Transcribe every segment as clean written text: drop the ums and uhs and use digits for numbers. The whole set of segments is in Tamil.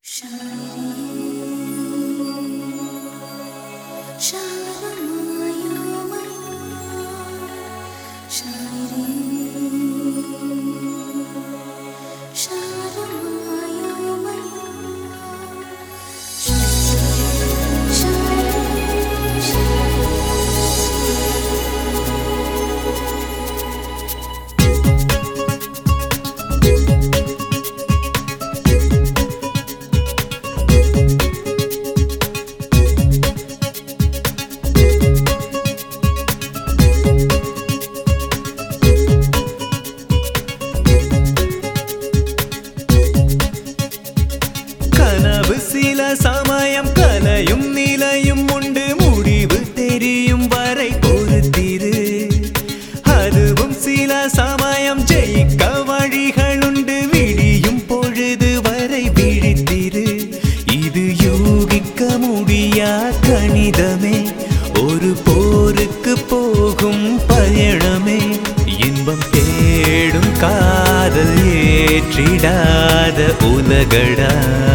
சில சமயம் கலையும் நிலையும் உண்டு, முடிவு தெரியும் வரை பொறுத்திரு. அதுவும் சில சமயம் ஜெயிக்க வழிகள் உண்டு, விடியும் பொழுது வரை விழித்திரு. இது யூகிக்க முடியா கணிதமே, ஒரு போருக்கு போகும் பயணமே. இன்பம் தேடும் காதல் ஏற்றிடாத உலகடா,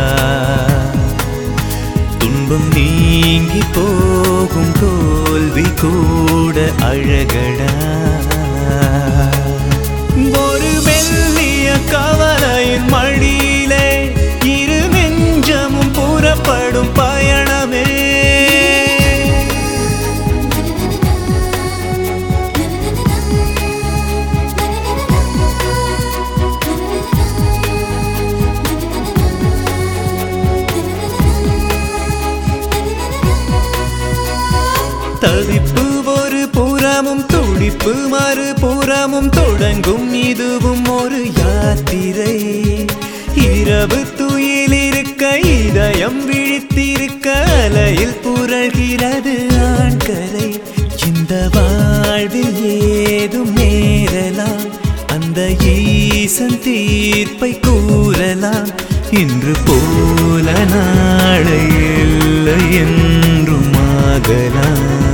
துன்பம் நீங்கி போகும் தோல்வி கூட அழகடா. ஒரு மெல்லிய கவலையின் மடியிலே இரு நெஞ்சமும் புறப்படும் பயணமே. தவிப்பு ஒரு புறமும் துடிப்பு மறுபுறமும் தொடங்கும், இதுவும் ஒரு யாத்திரை. இரவு துயிலிருக்க இதயம் விழித்திருக்க அலையில் புரள்கிறது ஆண்கரை. இந்த வாழ்வில் ஏதும் நேரலாம், அந்த ஈசன் தீர்ப்பை கூறலாம். இன்று போல நாளை இல்லை என்றும் ஆகலாம்.